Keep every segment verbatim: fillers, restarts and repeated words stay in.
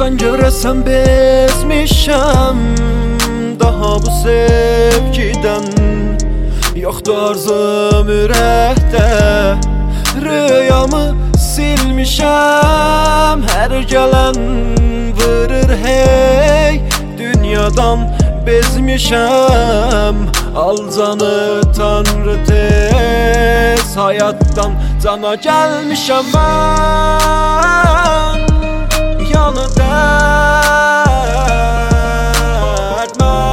Olsan görəsən bezmişəm daha bu sevgidən. Yoxdur arzum ürəkdə, rüyamı silmişəm. Hər gələn vurur hey, dünyadan bezmişəm. Al canı Tanrı tez, hayatdan cana gəlmişəm mən. Yanı dərd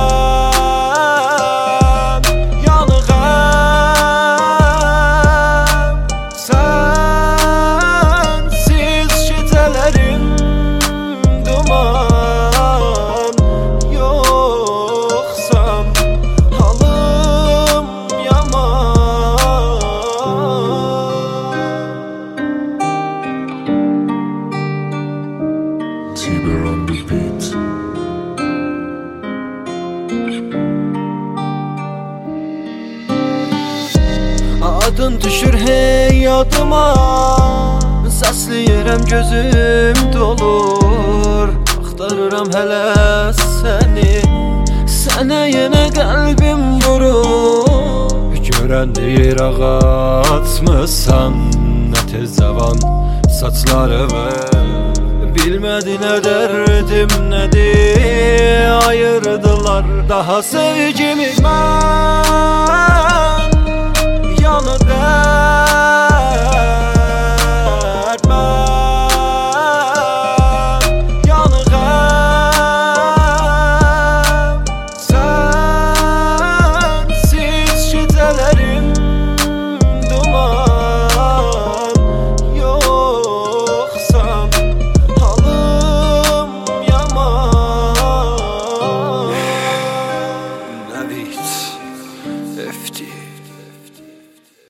mən, yanı qəm. Sənsiz gecələrim duman, yoxsam halım yaman. Tiber on the beat. Adın düşür hey yadıma, səsləyirəm gözüm dolur. Axtarıram hələ səni, sənə yenə qəlbim vurur. Görən deyir ağatmısan, nə tez cavan saçlarımı. Bilmədi nə dərdim nədir, ayırdılar daha sevgimi mən. Yanı dərd